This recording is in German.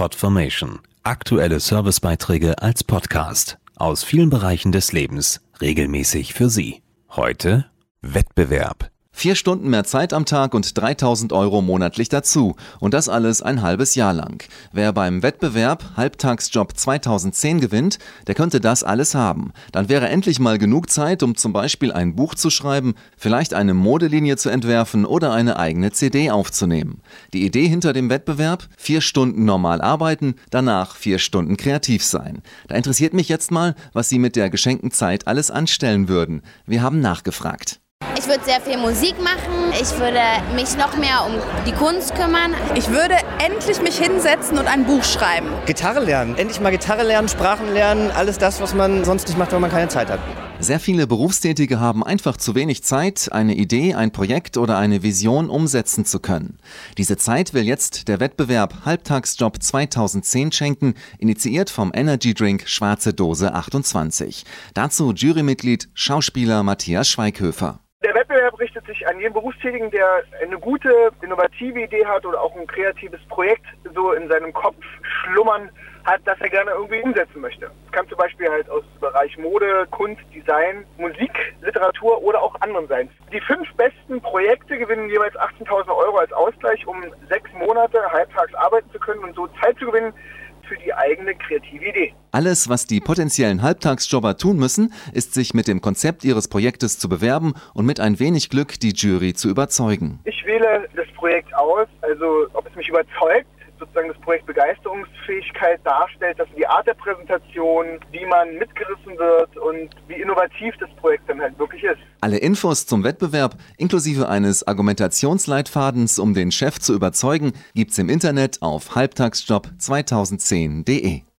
Podformation. Aktuelle Servicebeiträge als Podcast aus vielen Bereichen des Lebens, regelmäßig für Sie. Heute Wettbewerb. 4 Stunden mehr Zeit am Tag und 3.000 € monatlich dazu. Und das alles ein halbes Jahr lang. Wer beim Wettbewerb Halbtagsjob 2010 gewinnt, der könnte das alles haben. Dann wäre endlich mal genug Zeit, um zum Beispiel ein Buch zu schreiben, vielleicht eine Modelinie zu entwerfen oder eine eigene CD aufzunehmen. Die Idee hinter dem Wettbewerb? 4 Stunden normal arbeiten, danach 4 Stunden kreativ sein. Da interessiert mich jetzt mal, was Sie mit der geschenkten Zeit alles anstellen würden. Wir haben nachgefragt. Ich würde sehr viel Musik machen. Ich würde mich noch mehr um die Kunst kümmern. Ich würde endlich mich hinsetzen und ein Buch schreiben. Gitarre lernen. Endlich mal Gitarre lernen, Sprachen lernen, alles das, was man sonst nicht macht, wenn man keine Zeit hat. Sehr viele Berufstätige haben einfach zu wenig Zeit, eine Idee, ein Projekt oder eine Vision umsetzen zu können. Diese Zeit will jetzt der Wettbewerb Halbtagsjob 2010 schenken, initiiert vom Energy Drink Schwarze Dose 28. Dazu Jurymitglied, Schauspieler Matthias Schweighöfer. Der Wettbewerb richtet sich an jeden Berufstätigen, der eine gute, innovative Idee hat oder auch ein kreatives Projekt so in seinem Kopf schlummern hat, das er gerne irgendwie umsetzen möchte. Es kann zum Beispiel halt aus dem Bereich Mode, Kunst, Design, Musik, Literatur oder auch anderen sein. Die 5 besten Projekte gewinnen jeweils 18.000 € als Ausgleich, um 6 Monate halbtags arbeiten zu können und so Zeit zu gewinnen für die eigene kreative Idee. Alles, was die potenziellen Halbtagsjobber tun müssen, ist sich mit dem Konzept ihres Projektes zu bewerben und mit ein wenig Glück die Jury zu überzeugen. Ich wähle das Projekt aus, also ob es mich überzeugt, sozusagen das Projekt Begeisterungsfähigkeit darstellt, dass die Art der Präsentation, wie man mitgerissen wird und wie innovativ das Projekt dann halt wirklich ist. Alle Infos zum Wettbewerb inklusive eines Argumentationsleitfadens, um den Chef zu überzeugen, gibt's im Internet auf halbtagsjob2010.de.